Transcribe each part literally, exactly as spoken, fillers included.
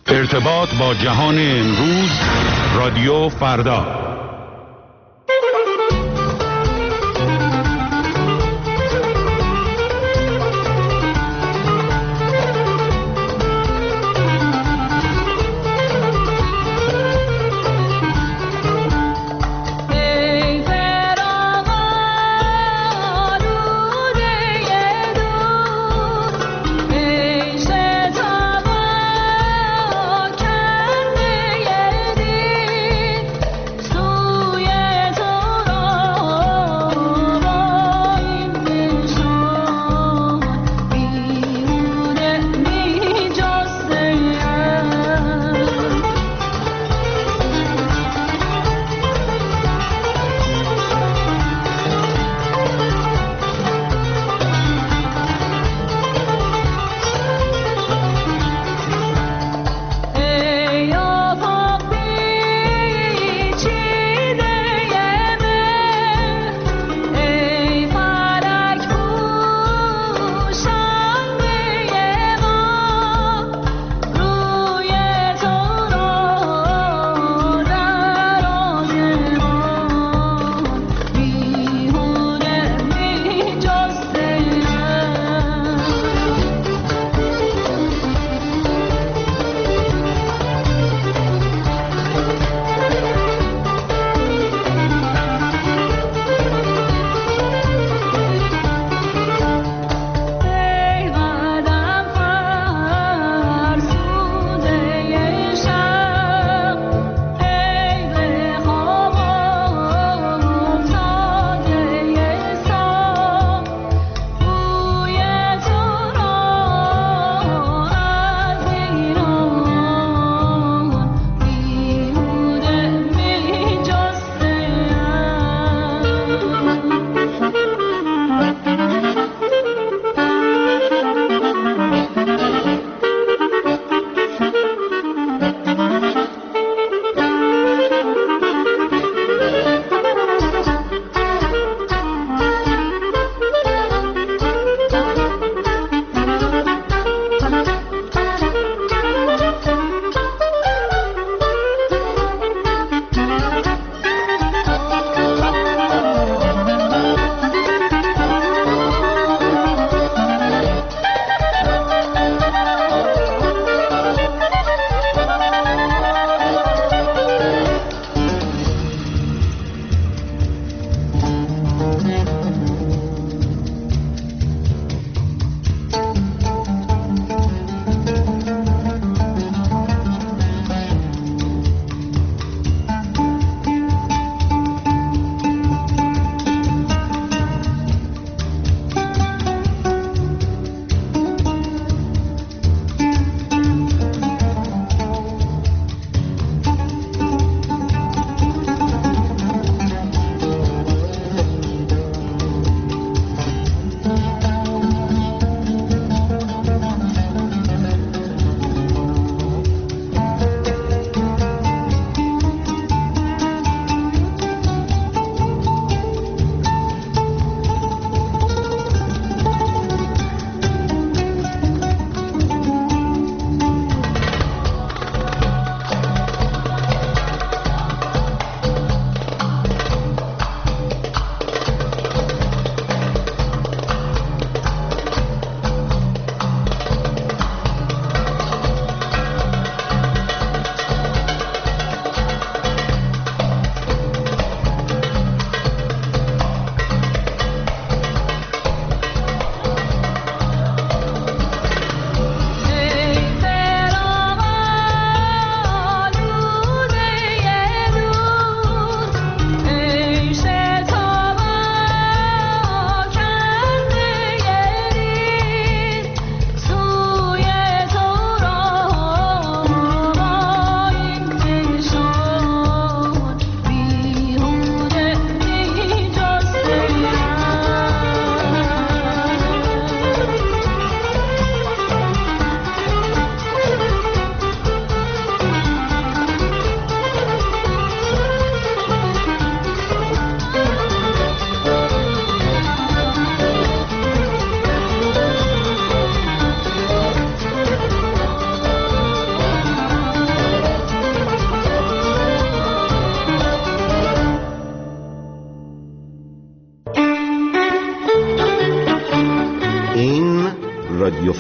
ارتباط با جهان امروز، رادیو فردا. So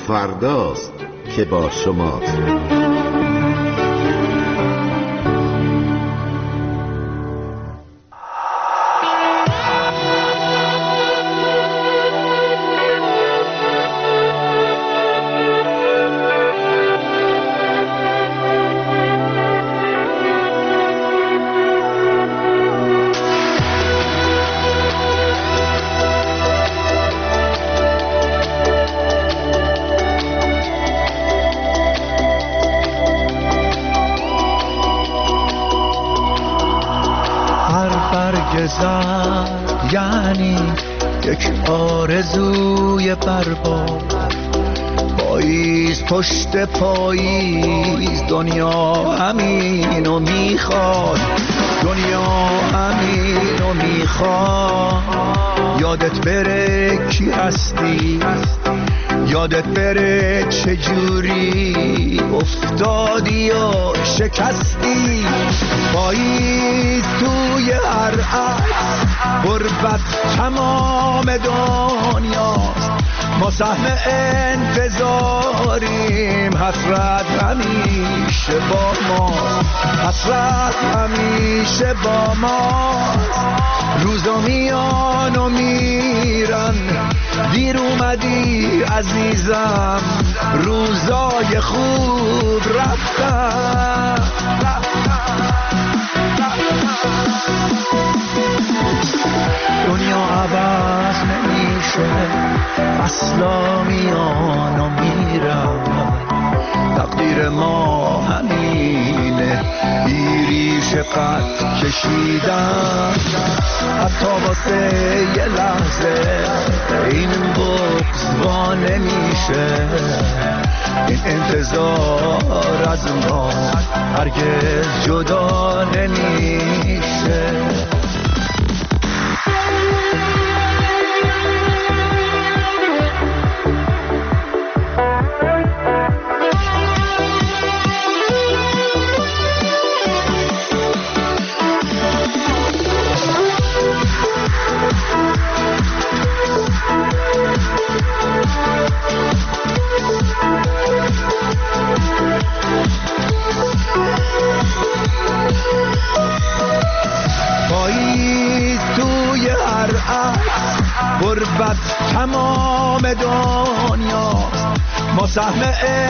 فرداست که با شماست. یعنی یک آرزوی برباد، پاییز پشت پاییز دنیا همینو میخواد، دنیا همینو میخواد. یادت بره کی هستی، یادت بره چجوری افتادی یا شکستی. پاییز توی هر عکس غربت تمام دنیاست، ما سهم انتظاریم، حسرت همیشه با ماست، حسرت همیشه با ماست. روزا میان و میرن، دیر اومدی عزیزم، روزای خوب رفتن. دنیا عوض نمیشه، فصلا میان و میرن، تقدیر ما همینه، بیریش قد کشیدن. حتی واسه یه لحظه این بغض وا نمیشه، این انتظار از ما هرگز جدا نمیشه. غربت تمام دنیاست، ما سهم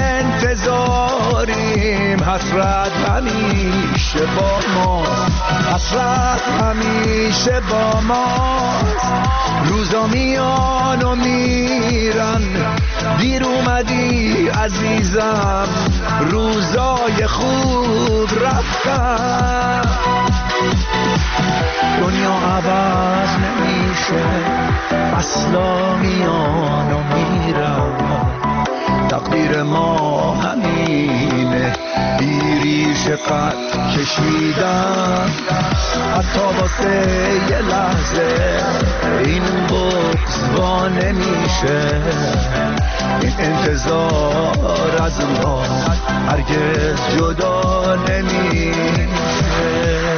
انتظاریم، حسرت همیشه با ماست، حسرت همیشه با ماست. روزا میان و میرن، دیر اومدی عزیزم، روزای خوب رفتن. دنیا عوض نمیشه، فصلا میان و میرن، تقدیر ما همینه، بیریش قد کشیدن. حتی واسه یه لحظه این بغض وا نمیشه، این انتظار از ما هرگز جدا نمیشه.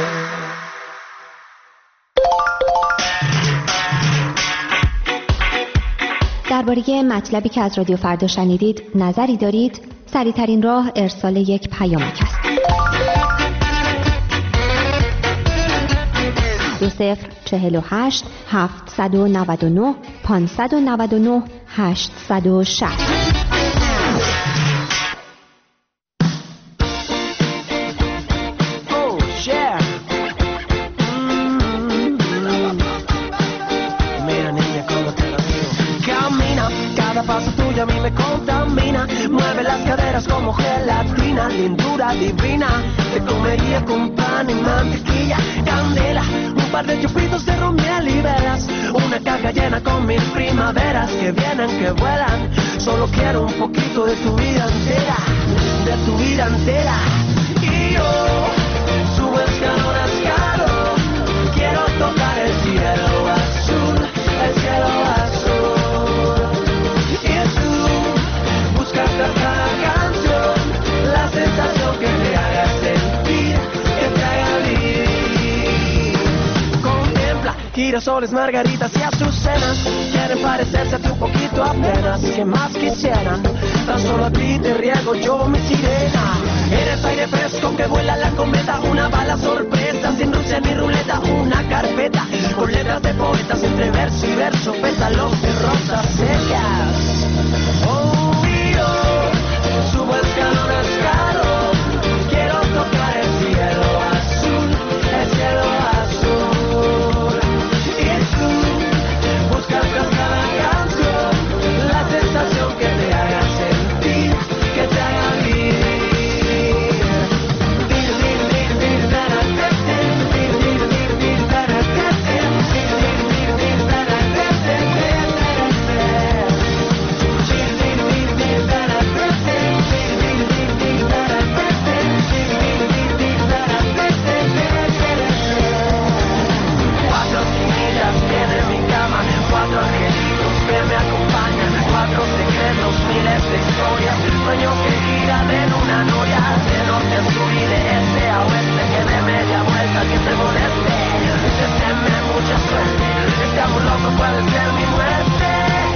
درباره مطلبی که از رادیو فردا شنیدید نظری دارید؟ سریع‌ترین راه ارسال یک پیامک است. دو صفر چهل و هشت هفتصد و نود و نه پانصد و نود و نه هشتصد و شصت. A mí me contamina, mueve las caderas como gelatina, lindura divina, te comería con pan y mantequilla, candela, un par de chupitos de romiel y velas, una caja llena con mil primaveras que vienen, que vuelan. Solo quiero un poquito de tu vida entera, de tu vida entera. Y yo subo escalón a escalón, quiero tocar el cielo azul, el cielo azul. Cada canción, la sensación que te haga sentir, que te haga vivir. Contempla y girasoles, margaritas y azucenas. Quieren parecerse a ti un poquito apenas. ¿Qué más quisieran? Tan solo a ti te riego yo mi sirena. Eres aire fresco que vuela la cometa. Una bala sorpresa, sin Rusia ni ruleta. Una carpeta con letras de poetas. Entre verso y verso, pétalos de rosas secas. Oh, y yo subo escalón a escalón. Quiero tocar el cielo azul, el cielo azul. Y tú buscas tras cada canción la sensación que te haga sentir, que te haga vivir. Cuatro angelitos que me acompañan, cuatro secretos, miles de historias, sueño que gira de luna a noria, de norte a sur y de este a oeste, que de media vuelta que te moleste, deséame mucha suerte, este amor loco puede ser mi muerte.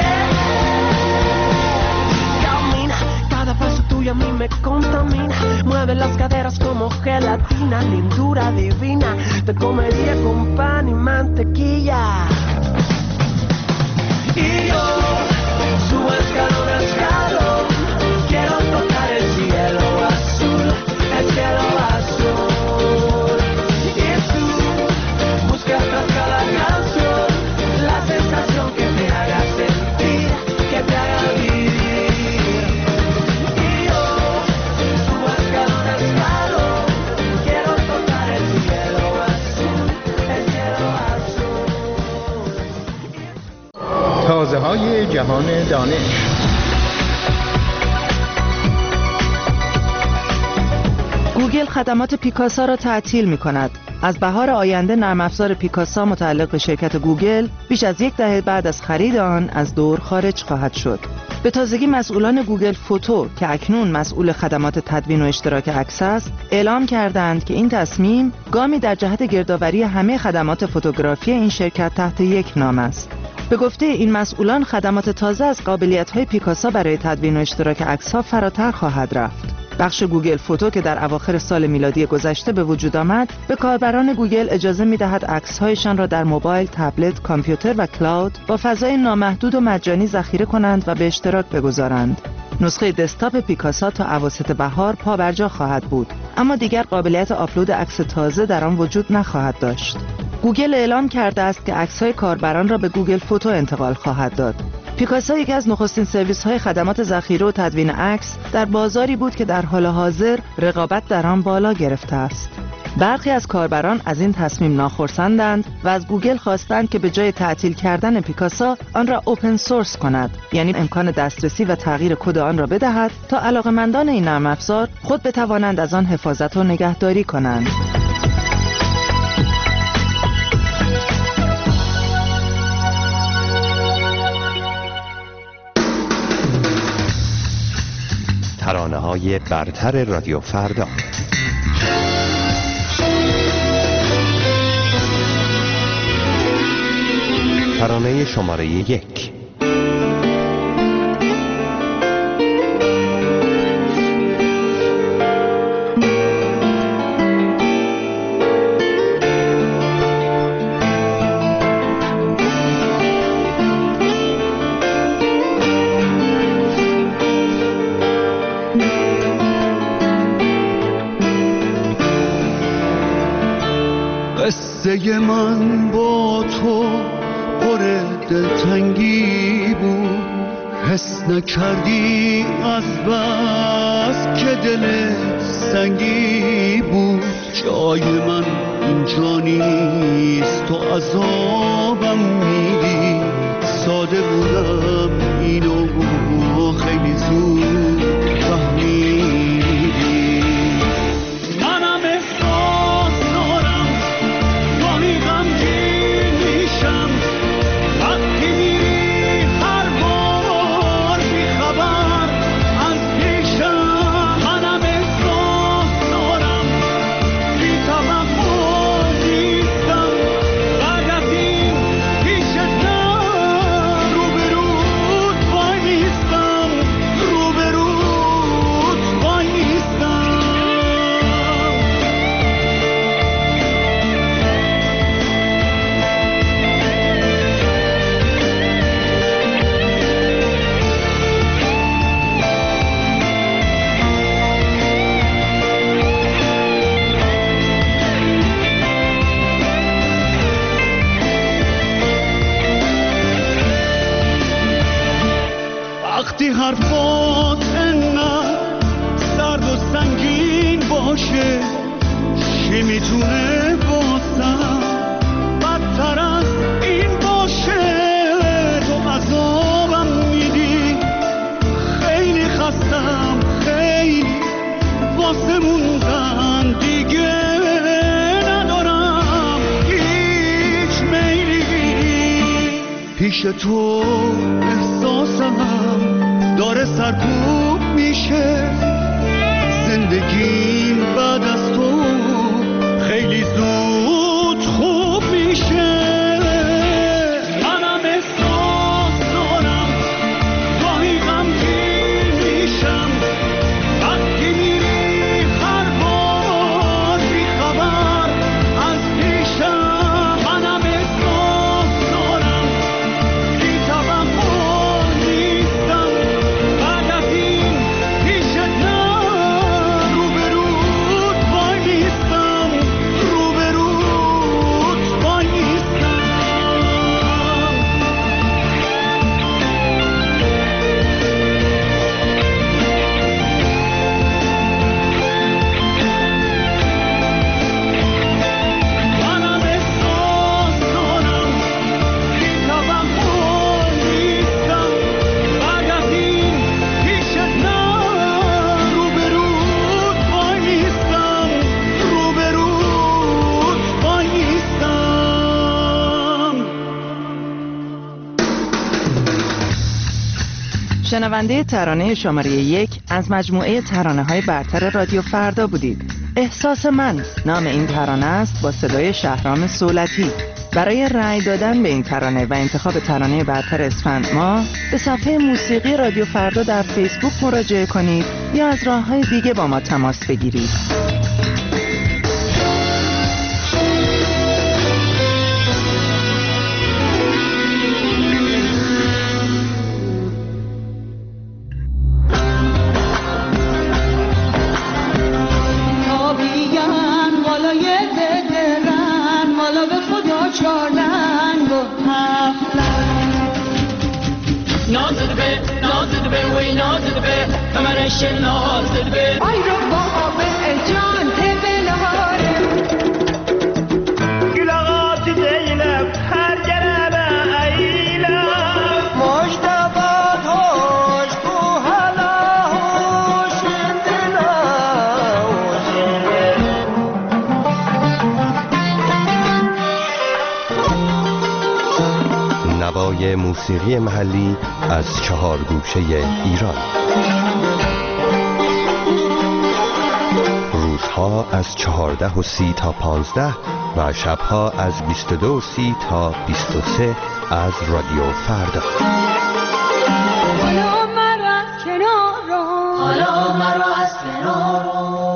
Camina, cada paso tuyo a mí me contamina, mueve las caderas como gelatina, lindura divina, te comería con pan y mantequilla. Y yo subo escalón a escalón, quiero tocar el cielo azul, el cielo azul. Y tú buscas tras cada canción la sensación que te haga sentir, que te haga vivir. Y yo subo escalón a escalón, quiero tocar el cielo azul, el cielo azul. تازه های جهان دانش. گوگل خدمات پیکاسا را تعطیل می کند. از بهار آینده نرم افزار پیکاسا متعلق به شرکت گوگل بیش از یک دهه بعد از خرید آن از دور خارج خواهد شد. به تازگی مسئولان گوگل فوتو که اکنون مسئول خدمات تدوین و اشتراک عکس است، اعلام کردند که این تصمیم گامی در جهت گردآوری همه خدمات فوتوگرافی این شرکت تحت یک نام است. به گفته این مسئولان خدمات تازه از قابلیت‌های پیکاسا برای تدوین و اشتراک عکس‌ها فراتر خواهد رفت. بخش گوگل فوتو که در اواخر سال میلادی گذشته به وجود آمد، به کاربران گوگل اجازه می‌دهد عکس‌هایشان را در موبایل، تبلت، کامپیوتر و کلاود با فضای نامحدود و مجانی ذخیره کنند و به اشتراک بگذارند. نسخه دسکتاپ پیکاسا تا اواسط بهار پا بر جا خواهد بود، اما دیگر قابلیت آپلود عکس تازه در آن وجود نخواهد داشت. گوگل اعلام کرده است که عکس‌های کاربران را به گوگل فوتو انتقال خواهد داد. پیکاسا یکی از نخستین سرویس‌های خدمات ذخیره و تدوین عکس در بازاری بود که در حال حاضر رقابت در آن بالا گرفته است. برخی از کاربران از این تصمیم ناخرسندند و از گوگل خواستند که به جای تعطیل کردن پیکاسا آن را اوپن سورس کند، یعنی امکان دسترسی و تغییر کد آن را بدهد تا علاقه‌مندان این نرم افزار خود بتوانند از آن حفاظت و نگهداری کنند. ترانه‌های برتر رادیو فردا. ترانه شماره یک. قصه من با تو پر دلتنگی بود، حس نکردی از بس که دلت سنگی بود. جای من اینجا نیست، تو عذابم میدی. ساده بودم اینو خیلی زود فهمیدی. منم احساس دارم گاهی غمگین میشم وقتی میری هر بار بیخبر از پیشم. منم احساس دارم بی توقع نیستم بعد از این باشه چی میتونه بازم بدتر از این باشه. تو عذابم میدی خیلی خستم خیلی واسه موندن دیگه ندارم هیچ میلی پیش تو. احساسم داره سرکوب میشه زندگیم بعد از تو خیلی زود خوب میشه. منم احساس دارم گاهی غمگین میشم وقتی میری هر بار بی خبر از پیشم. منم احساس دارم بی توقع نیستم بعد از این پیشت نه روبروت وای نیستم روبروت وای نیستم. منم احساس دارم بی توقع نیستم بعد از این پیشت نه روبروت وای نیستم روبروت وای نیستم. شنونده ترانه شماره یک از مجموعه ترانه های برتر رادیو فردا بودید. احساس من نام این ترانه است با صدای شهرام سولتی. برای رأی دادن به این ترانه و انتخاب ترانه برتر اسفند ماه به صفحه موسیقی رادیو فردا در فیسبوک مراجعه کنید یا از راه‌های دیگه با ما تماس بگیرید. تا بیان بالای درن مالا به خدا چارلنگ و هفتلنگ نازد به نازد به وی نازد به کمرش نازد به آی رو بابا به جان تبلاره گلاغات دیلم هر گربه ایلم مجتبات هوش کو هلا هوش دلا نوای موسیقی محلی از چهار گوشه ایران. روزها از چهارده و سی تا پانزده و شبها از بیست و دو و سی تا بیست و سه از رادیو فردا. حالا مرا از کنار حالا مرا از کنار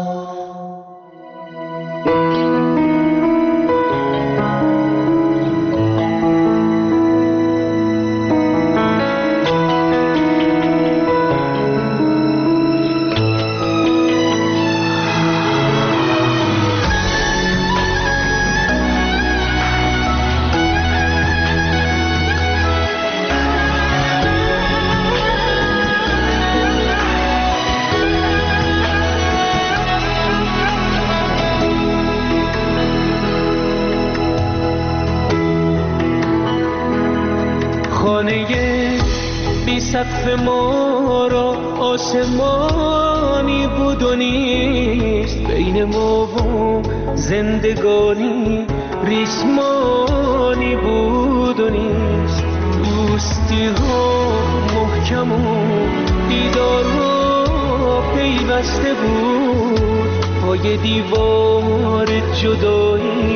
سقف ما را آسمانی بود و نیست بین ما و زندگانی ریسمانی بود و نیست دوستی ها محکم و دیدار ها پیوسته بود پای دیوار جدایی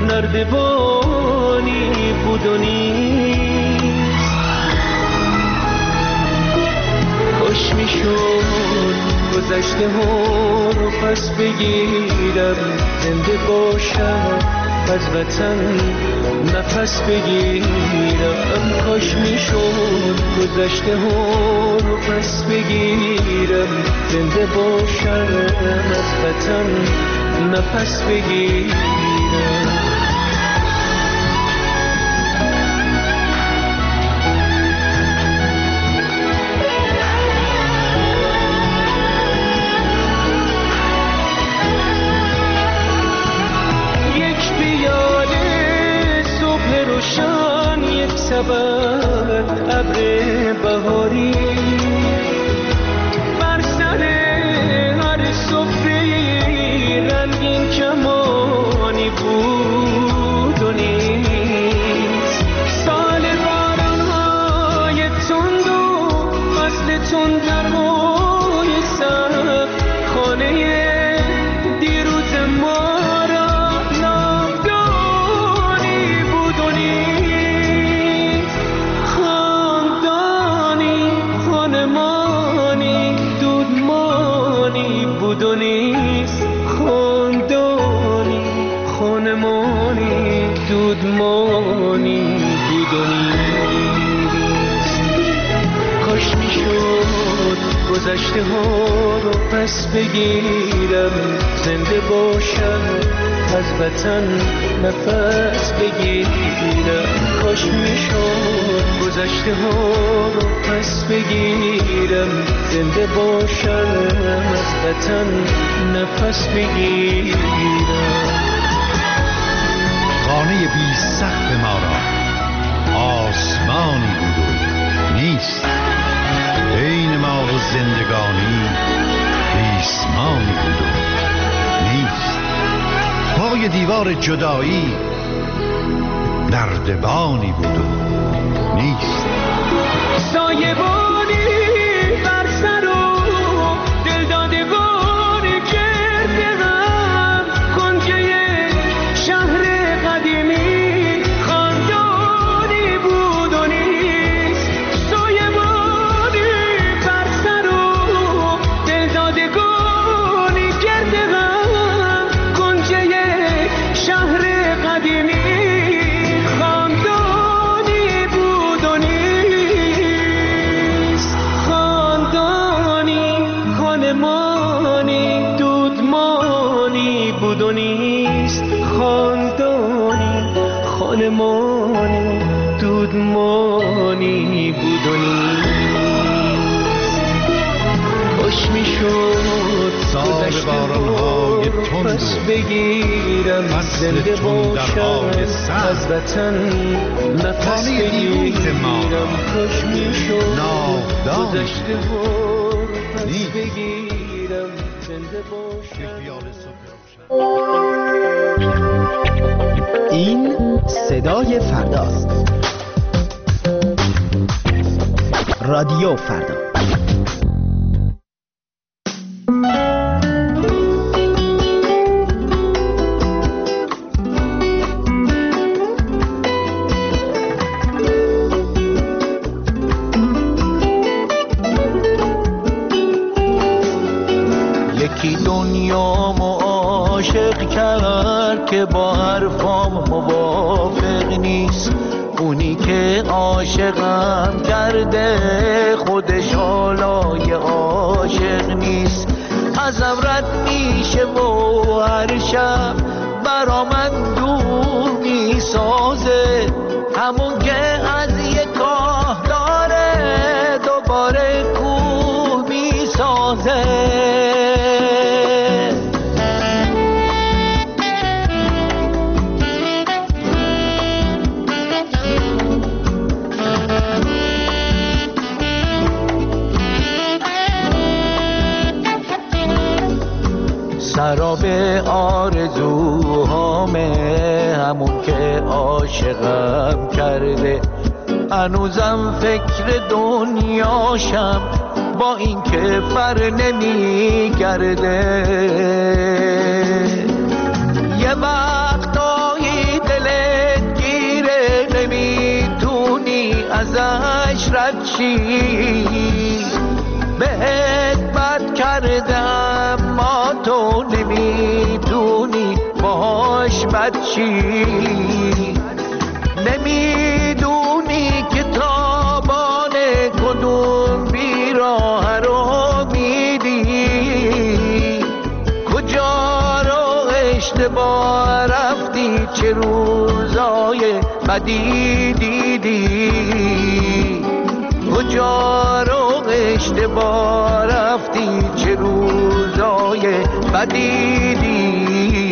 نردبانی بود و نیست خوش می شد گذشته ها رو پس بگیرم زنده باشم از وطن نفس بگیرم کاش می شد گذشته ها رو پس بگیرم زنده باشم از وطن نفس بگیرم شود ابر بهاری بر سر هر سفره رنگین کمانی بود و نیست. سال باران‌های تند و فصل تندرهای سخت خانه دیروز ما را ناودانی بود و نیست. خاندانی خانمانی دودمانی بود و نیست. خاندانی خانمانی دودمانی بود و نیست. کاش میشد گذشته ها رو پس بگیرم، زنده باشم از وطن نفس بگیرم. کاش میشد گذشته ها رو پس بگیرم، زنده باشم از وطن نفس بگیرم. خانه بی سقف ما را آسمانی بود و نیست. بین ما و زندگانی ریسمانی بود و نیست. پای دیوار جدایی نردبانی بود و نیست. سایبانی بر سر و دلدادگانی کرده غم، کنجه شهر قدیمی خاندانی بود و نیست. سایبانی بر سر و دلدادگانی کرده غم، کنجه شهر قدیمی خاندانی بود و نیست. خاندانی خانمانی دودمانی بود و نیست. خاندانی خانمانی دودمانی بود و نیست. خوش میشد سال باران‌های تند و پس بگیرم، فصل زنده تندرهای باشم سخت از وطن نفس خانه دیروز ما بگیرم. کاش میشد ناودان گذشته ها رو پس نیست. بگیرم، زنده باشم. این صدای فرداست. رادیو فردا. یکی دنیامو عاشق کرد که با حرفام موافق نیست. اونی که عاشقم کرده خودش حالای عاشق نیست. ازم رد میشه و هر شب برا من دور میسازه، همون که از یک کاه داره دوباره کوه میسازه. سراب آرزوهامه همون که عاشقم کرده، هنوزم فکر دنیاشم با این که فر نمی گرده. یه وقتایی دلت گیره نمیتونی ازش رد شی، بهت بد کرده اما تو نمیتونی باهاش بد شی. نمیدونی که تابان کدوم بیراه رو میدی، کجا رو اشتباه رفتی، چه روزای بدی دیدی، کجا رو اشتباه رفتی، چه روزای بدی دیدی.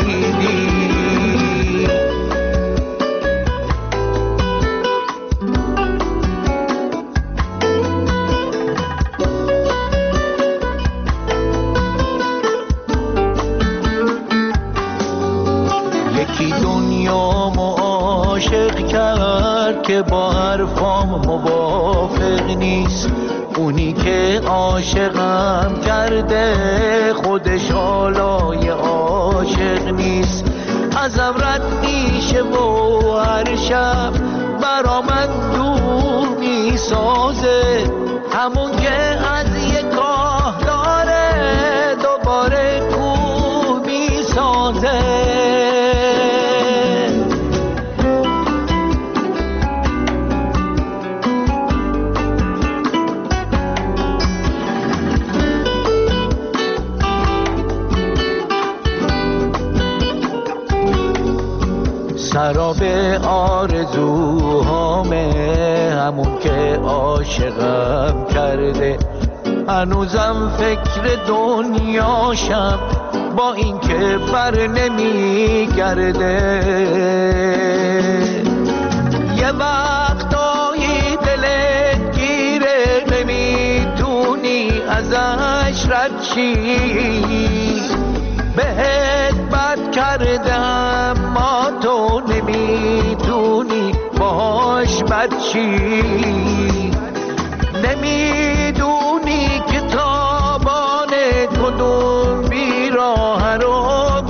که با حرفام موافق نیست، اونی که عاشقم کرده خودش حالای عاشق نیست. ازم رد میشه و هر شب برا من دور میسازه، همون که از یک کاه داره دوباره کور میسازه. سراب آرزوهامه همون که عاشقم کرده، هنوزم فکر دنیاشم با این که بر نمیگرده. یه وقتایی دلت گیره نمیتونی ازش رد شی، بهت بد کرده اما تو نمیدونی باهاش بد چی. نمیدونی که تابان کدوم بیراه رو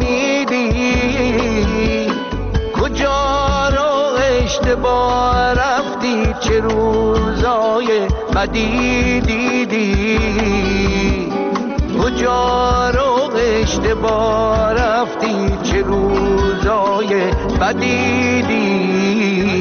میدی، کجا رو اشتباه رفتی، چه روزای بدی دیدی، کجا رو اشتباه رفتی، چه روزای بدی دیدی.